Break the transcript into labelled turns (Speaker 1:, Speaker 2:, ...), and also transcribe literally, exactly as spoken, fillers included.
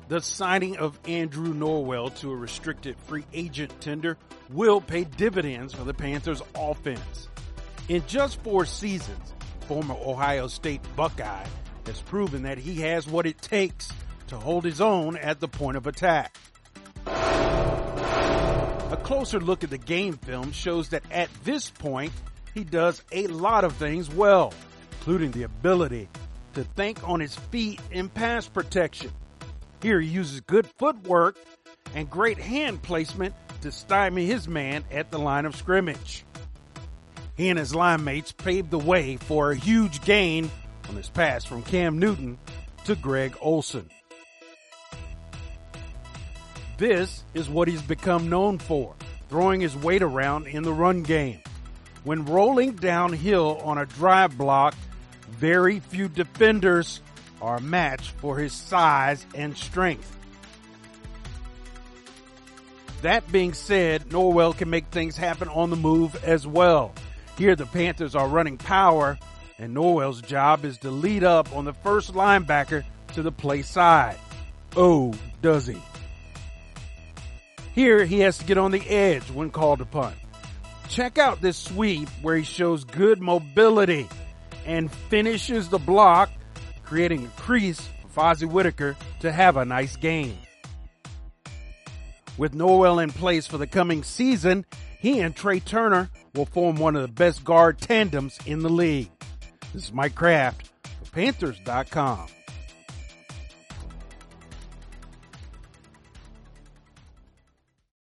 Speaker 1: The signing of Andrew Norwell to a restricted free agent tender will pay dividends for the Panthers offense. In just four seasons, former Ohio State Buckeye has proven that he has what it takes to hold his own at the point of attack. A closer look at the game film shows that at this point, he does a lot of things well, including the ability to think on his feet in pass protection. Here he uses good footwork and great hand placement to stymie his man at the line of scrimmage. He and his line mates paved the way for a huge gain on his pass from Cam Newton to Greg Olsen. This is what he's become known for, throwing his weight around in the run game. When rolling downhill on a drive block, very few defenders are a match for his size and strength. That being said, Norwell can make things happen on the move as well. Here the Panthers are running power, and Norwell's job is to lead up on the first linebacker to the play side. Oh, does he? Here he has to get on the edge when called upon. Check out this sweep where he shows good mobility and finishes the block, creating a crease for Fozzie Whittaker to have a nice game. With Norwell in place for the coming season, he and Trey Turner will form one of the best guard tandems in the league. This is Mike Kraft for Panthers dot com.